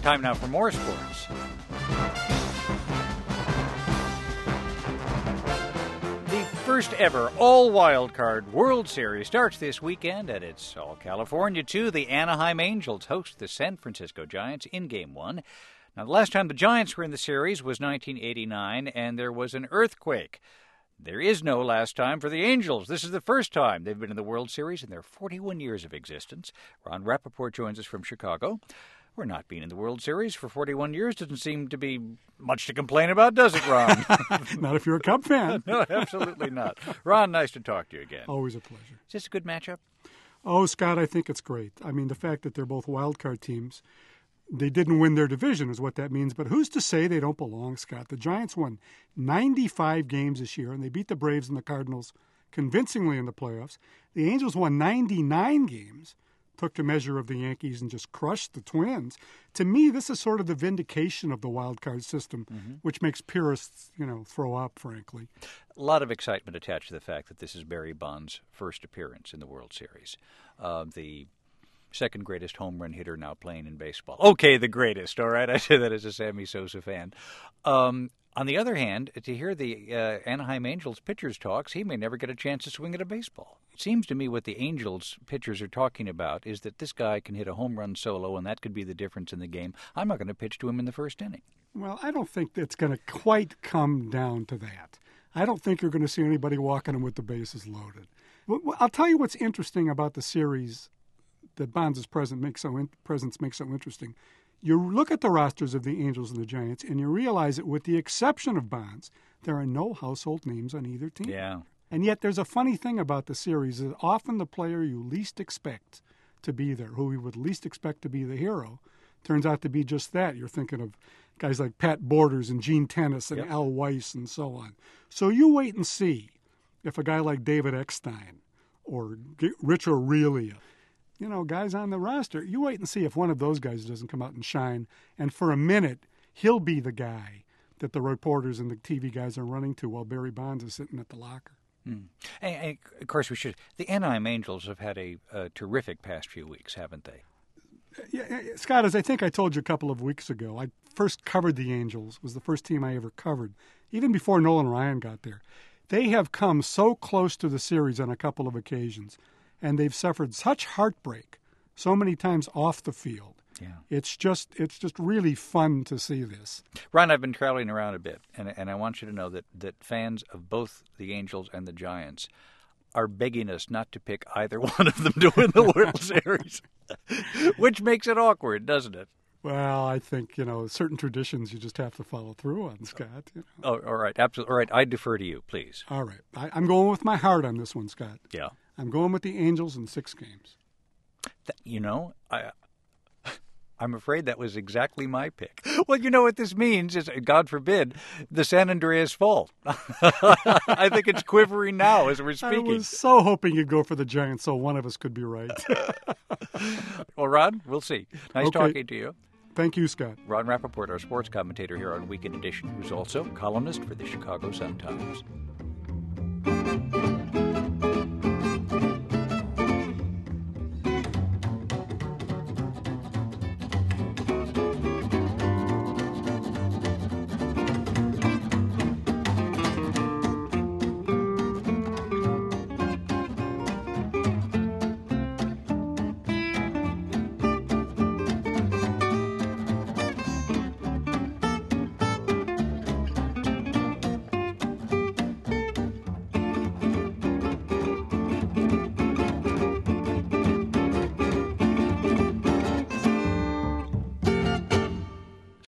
Time now for more sports. The first ever all-wildcard World Series starts this weekend, and it's all California, too. The Anaheim Angels host the San Francisco Giants in Game 1. Now, the last time the Giants were in the series was 1989, and there was an earthquake. There is no last time for the Angels. This is the first time they've been in the World Series in their 41 years of existence. Ron Rappaport joins us from Chicago. We're not being in the World Series for 41 years. Doesn't seem to be much to complain about, does it, Ron? Not if you're a Cub fan. No, absolutely not. Ron, nice to talk to you again. Always a pleasure. Is this a good matchup? Oh, Scott, I think it's great. I mean, the fact that they're both wild card teams, they didn't win their division is what that means. But who's to say they don't belong, Scott? The Giants won 95 games this year, and they beat the Braves and the Cardinals convincingly in the playoffs. The Angels won 99 games, took the measure of the Yankees and just crushed the Twins. To me, this is sort of the vindication of the wild card system, which makes purists, throw up, frankly. A lot of excitement attached to the fact that this is Barry Bonds' first appearance in the World Series. The second greatest home run hitter now playing in baseball. Okay, the greatest, all right? I say that as a Sammy Sosa fan. On the other hand, to hear the Anaheim Angels pitchers talks, he may never get a chance to swing at a baseball. It seems to me what the Angels pitchers are talking about is that this guy can hit a home run solo, and that could be the difference in the game. I'm not going to pitch to him in the first inning. Well, I don't think it's going to quite come down to that. I don't think you're going to see anybody walking him with the bases loaded. I'll tell you what's interesting about the series that Bonds' presence makes so interesting. You look at the rosters of the Angels and the Giants, and you realize that with the exception of Bonds, there are no household names on either team. Yeah. And yet there's a funny thing about the series is often the player you least expect to be there, who you would least expect to be the hero, turns out to be just that. You're thinking of guys like Pat Borders and Gene Tennis and Al Weiss and so on. So you wait and see if a guy like David Eckstein or Rich Aurelia, guys on the roster, you wait and see if one of those guys doesn't come out and shine. And for a minute, he'll be the guy that the reporters and the TV guys are running to while Barry Bonds is sitting at the locker. And of course, the Anaheim Angels have had a terrific past few weeks, haven't they? Yeah, Scott, as I think I told you a couple of weeks ago, I first covered the Angels. It was the first team I ever covered, even before Nolan Ryan got there. They have come so close to the series on a couple of occasions, and they've suffered such heartbreak so many times off the field. Yeah. It's just really fun to see this. Ron, I've been traveling around a bit, and I want you to know that fans of both the Angels and the Giants are begging us not to pick either one of them to win the World Series, which makes it awkward, doesn't it? Well, I think, certain traditions you just have to follow through on, Scott. Oh, all right. Absolutely. All right. I defer to you, please. All right. I'm going with my heart on this one, Scott. Yeah. I'm going with the Angels in 6 games. I'm afraid that was exactly my pick. Well, you know what this means is, God forbid, the San Andreas Fault. I think it's quivering now as we're speaking. I was so hoping you'd go for the Giants so one of us could be right. Well, Ron, we'll see. Nice talking to you. Thank you, Scott. Ron Rappaport, our sports commentator here on Weekend Edition, who's also columnist for the Chicago Sun-Times.